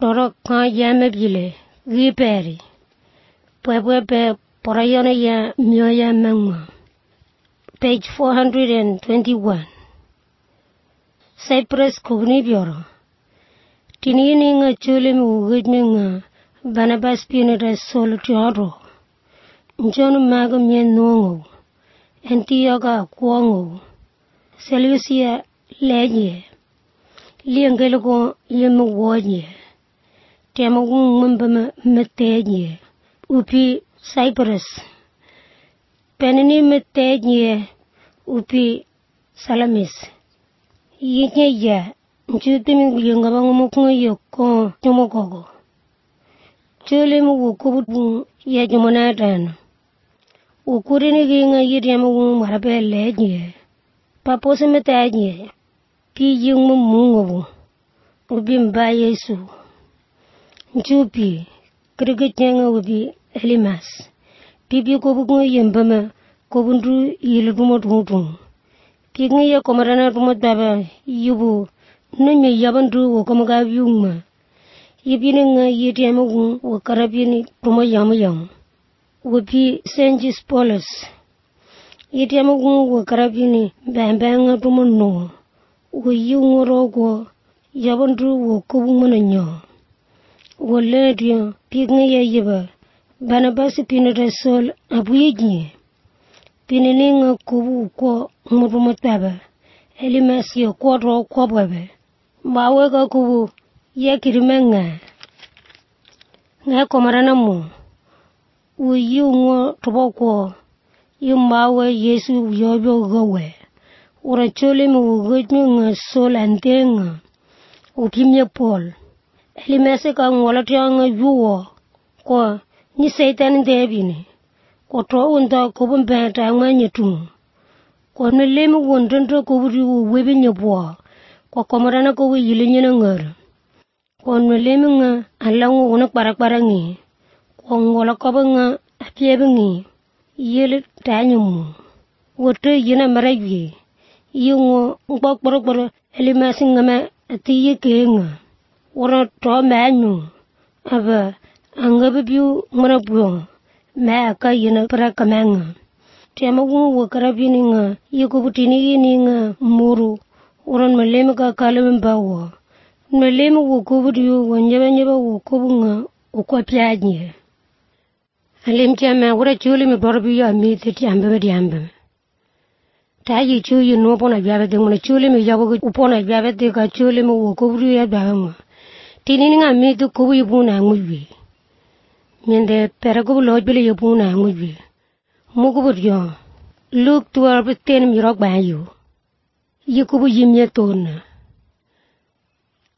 Doro ka yame bile, giperi. Pwepwepe porayana ya myoya mangwa. Page 421. Cyprus Kogni Bioro. Tinini nga chule mugudme nga Barnabas Pineda Sol Tioro. John Mago Mien Nongo. Antioga Kwongo. Seleucia Leje. Liangelogo Yemu Wodye. Tiamagung Mumbama Meteje. Upi Cyprus. Penini Meteje. Upi Salamis. Yinye ya. Njutimi yungabang mukunga yoko Jomogogo. Chule mu wukubu ya Jomonatan. Ukurini ginga yiriamu marabe leje. Papose metaje. Pi yung mungu. Ubimba Yesu. Njupi. Krigitnyanga ubi Elimas. Pipi kobukunga yembama. Kobundu yiludumo tungtung. Pinga ya komarana tumataba yubu. Nunye yabandu wakomaga yungma. Yibini nga yitiamu wakarabini tuma yamu. Wapi Senjis Polis. Yitiamu wakarabini bambanga tuma no. Wayungo rogo yabandu wakobumana nyo. Waledia pinga ya yiba. Barnabas Pineda Sol abuyiji. Pinaninga kubu kwa mutumataba. Elimas ya kwadro kwabwabe. Mawega kubu ya kirimenga. Nga komarana mo. Uyungo toboko. Yumawe Yesu yobyo gawe. Urachole mugudme nga Sol antenga. Upimye Paul. Elimas ka ngolatianga yuwo. Kwa ni Satan debini. Kwa to unda kubumbenta anganyetumu. Kwa nilemu wondonto kuburi webe nyebwa. Kwa komarana kubu yilinyana ngara. Kwa nilemu nga alangu unak barak-barangi. Kwa ngola kaba nga apiebengi. Yili tanyamu. Wote yina maragwi. Yungo ngbak barak-barak Elimasi ngama atiye kenga. Wara to manyu. Aba angabibiu marabuyo. Maka yina parakamanga. Tiamagung wakarabini nga yukubutini yini nga muru. Uran maleme ka kalambawa. Maleme wukubudiyo wanyaba wukubu nga ukwapyanye. Alim tiama wura chuli mi borbi ya miti tiamba diamba. Tayi chuyi no pona jabete ngona chuli mi jabu upona jabete ka chuli mi wukubudiyo ya banga. Tinini nga miti kubu yubuna ngujwi. Mende perakubu lojbili yubuna ngujwi. Mukubudiyo. Luke 12:10 mirok bayo. Yukubu yimye tona.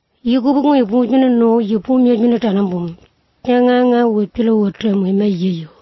Yukubu nguy bujuna no yupu myejuna tanambum. Nyanga wipilo wotre mwema yeyo.